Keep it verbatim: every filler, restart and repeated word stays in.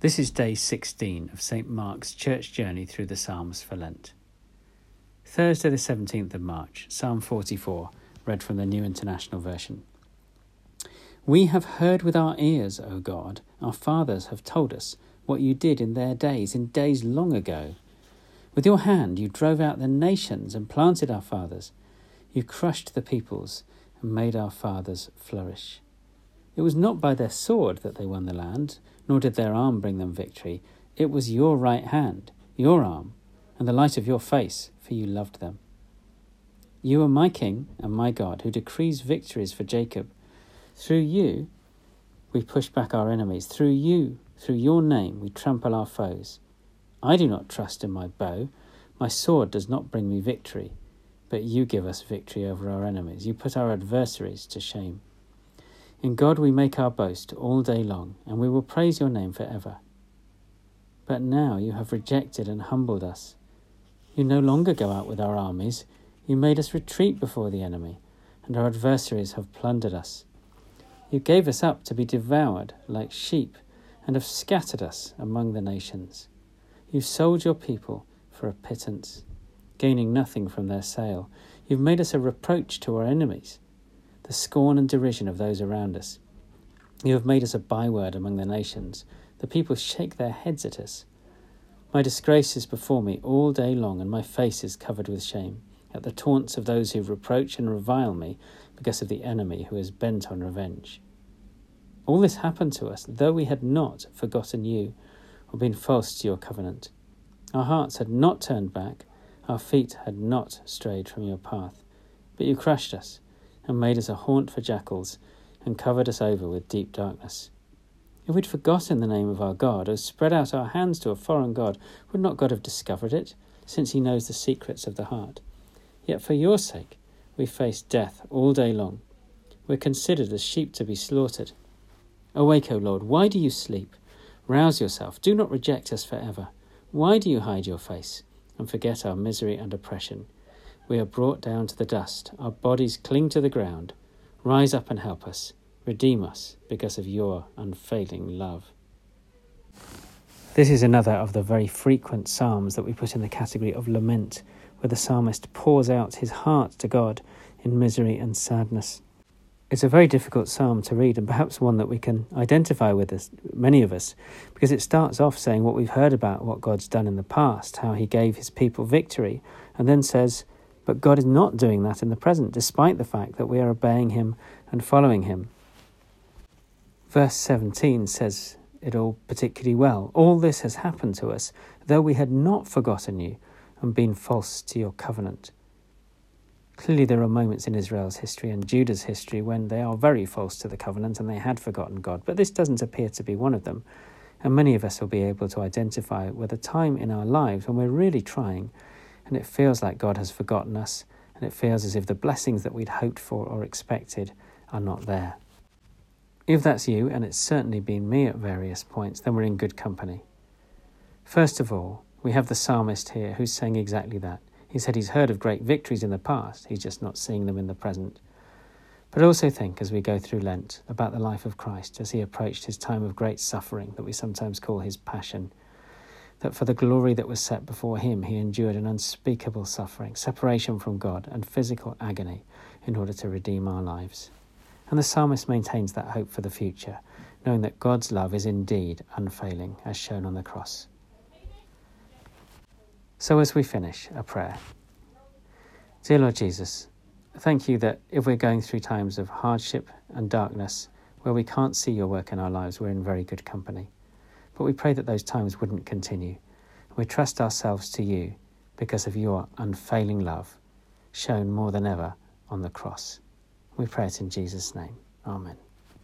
This is day sixteen of Saint Mark's church journey through the Psalms for Lent. Thursday the seventeenth of March, Psalm forty-four, read from the New International Version. We have heard with our ears, O God, our fathers have told us what you did in their days, in days long ago. With your hand you drove out the nations and planted our fathers. You crushed the peoples and made our fathers flourish. It was not by their sword that they won the land, nor did their arm bring them victory. It was your right hand, your arm, and the light of your face, for you loved them. You are my King and my God, who decrees victories for Jacob. Through you we push back our enemies. Through you, through your name, we trample our foes. I do not trust in my bow. My sword does not bring me victory, but you give us victory over our enemies. You put our adversaries to shame. In God we make our boast all day long, and we will praise your name forever. But now you have rejected and humbled us. You no longer go out with our armies. You made us retreat before the enemy, and our adversaries have plundered us. You gave us up to be devoured like sheep, and have scattered us among the nations. You sold your people for a pittance, gaining nothing from their sale. You've made us a reproach to our enemies, the scorn and derision of those around us. You have made us a byword among the nations. The people shake their heads at us. My disgrace is before me all day long, and my face is covered with shame, at the taunts of those who reproach and revile me because of the enemy who is bent on revenge. All this happened to us, though we had not forgotten you or been false to your covenant. Our hearts had not turned back, our feet had not strayed from your path, but you crushed us and made us a haunt for jackals, and covered us over with deep darkness. If we'd forgotten the name of our God, or spread out our hands to a foreign god, would not God have discovered it, since he knows the secrets of the heart? Yet for your sake we face death all day long. We're considered as sheep to be slaughtered. Awake, O Lord, why do you sleep? Rouse yourself, do not reject us forever. Why do you hide your face and forget our misery and oppression? We are brought down to the dust. Our bodies cling to the ground. Rise up and help us. Redeem us because of your unfailing love. This is another of the very frequent psalms that we put in the category of lament, where the psalmist pours out his heart to God in misery and sadness. It's a very difficult psalm to read, and perhaps one that we can identify with, us, many of us, because it starts off saying what we've heard about what God's done in the past, how he gave his people victory, and then says, but God is not doing that in the present, despite the fact that we are obeying him and following him. Verse seventeen says it all particularly well. All this has happened to us, though we had not forgotten you and been false to your covenant. Clearly there are moments in Israel's history and Judah's history when they are very false to the covenant and they had forgotten God, but this doesn't appear to be one of them. And many of us will be able to identify with a time in our lives when we're really trying, and it feels like God has forgotten us, and it feels as if the blessings that we'd hoped for or expected are not there. If that's you, and it's certainly been me at various points, then we're in good company. First of all, we have the psalmist here who's saying exactly that. He said he's heard of great victories in the past, he's just not seeing them in the present. But also think, as we go through Lent, about the life of Christ as he approached his time of great suffering that we sometimes call his passion, that for the glory that was set before him, he endured an unspeakable suffering, separation from God, and physical agony in order to redeem our lives. And the psalmist maintains that hope for the future, knowing that God's love is indeed unfailing, as shown on the cross. So as we finish, a prayer. Dear Lord Jesus, thank you that if we're going through times of hardship and darkness, where we can't see your work in our lives, we're in very good company. But we pray that those times wouldn't continue. We trust ourselves to you because of your unfailing love, shown more than ever on the cross. We pray it in Jesus' name. Amen.